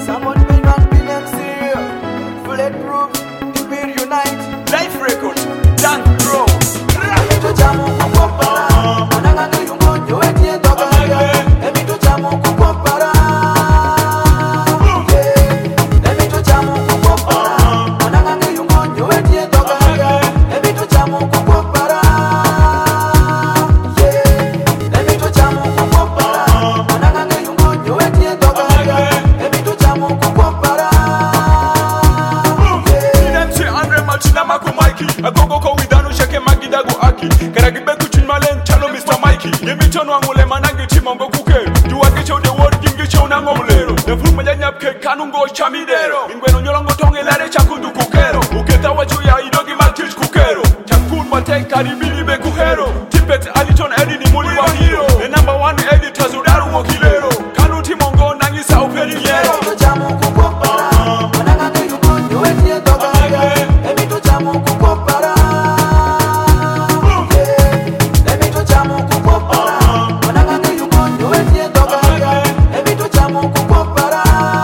Someone may not be them serious. Bulletproof, we unite. Life record, Dan Bro. Emito jamu kukompara. Ananganga yungonyo etie togaga. Emito jamu kukompara. Emito jamu kukompara. Ananganga yungonyo etie togaga. Emito jamu kukompara. Emito jamu kukompara. Ananganga yungonyo etie togaga. Emito jamu kukompara. Idem si Andre Machina Mako Mikey. Agogo ko widanu sheke magida go aki. Karagibe kuchin malen chalo Mr. Mikey. Yemito no angule manangi chimongo kuke. Juwake chow de word kingi chow na ngomulero. The fruit majanyap ke kanungo chamidero. Ingweno nyolongo tonge lare chakundu kukero. Uketa wachuya idogi maltich kukero. Chakun mate karibili be kuhero. Tipet aliton edi ni muli wa hero. The number one editor Zudaru wakilero. Kanu timongo nangi sa uperi yero. Emito jamu kukompara. Ananganga yungonyo etie togaga. Emito jamu kukompara. Emito jamu kukompara. Ananganga yungonyo etie togaga. Emito jamu kukompara.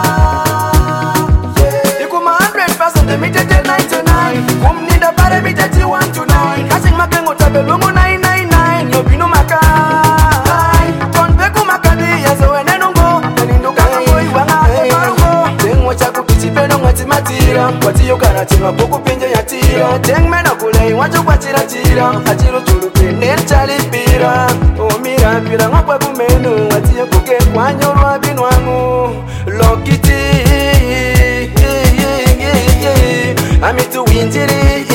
Ikuma 100% emitete 99. Kumninda pare mitete 1 to 9. Kasing makengo tabelungu 999. Yobino makai. Tonbeku makadi yazo enenungo. Nenindukanga boy wanga emarungo. Tengwa chaku pichipeno ngwati matira. Kwati yokara tima boku pinje yatira. Teng mena kulei wacho kwa tira tira. Achiro chulu pene chali pira. O mira pira ngwa kumenu. Wati yokuke kwa nyorwa binwangu. Lokiti. Amitu winjiri.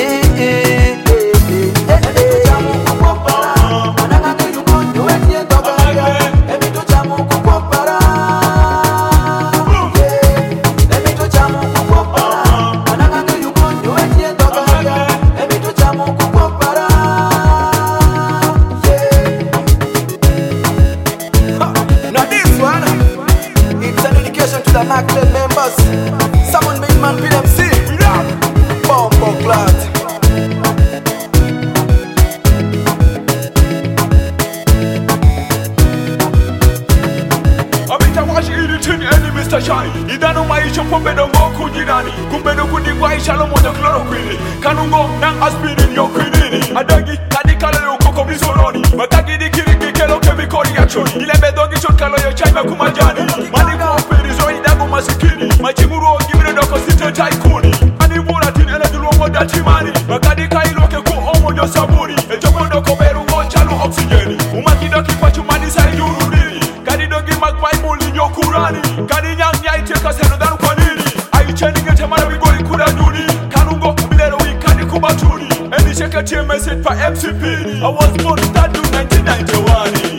Emito jamu kukompara. Ananganga yungonyo etie togaga. Emito jamu kukompara. Emito jamu kukompara. Ananganga yungonyo etie togaga. Emito jamu kukompara. Now this one, it's an dedication to the Macleod members. Someone make man feel them see. Bombo clot. Amita washi iritin eni Mr. Shani. Idano maisha pombe dongo kujirani. Kumbe no kudigwa ishalo moja chloroquine. Kanungo nang aspirin yo quinini. Adagi kadi kala yo koko bisoloni. Matagi di kiriki kelo chemical reaction. Ile bedogi shot kalo yo chai kumajani. Mani ko operi zo idago masikini. Machimuru ogibire doko site taikuni. Ani wura tin ene dulwo moda chimani. Makadi kailo ke ku omo yo sabuni. Ejomo doko beru go chalo oxygeni. Umakidoki kwa chumani sa yururi. Kadi dogi magbai muli nyo kurani. Kadi nyang nyai teka seno danu kwa nini. Ayi cheni ngete mara wigori kura duni. Kanungo milero wikani kubatuni. Eni sheke tie message pa MCP. I was born that 1991.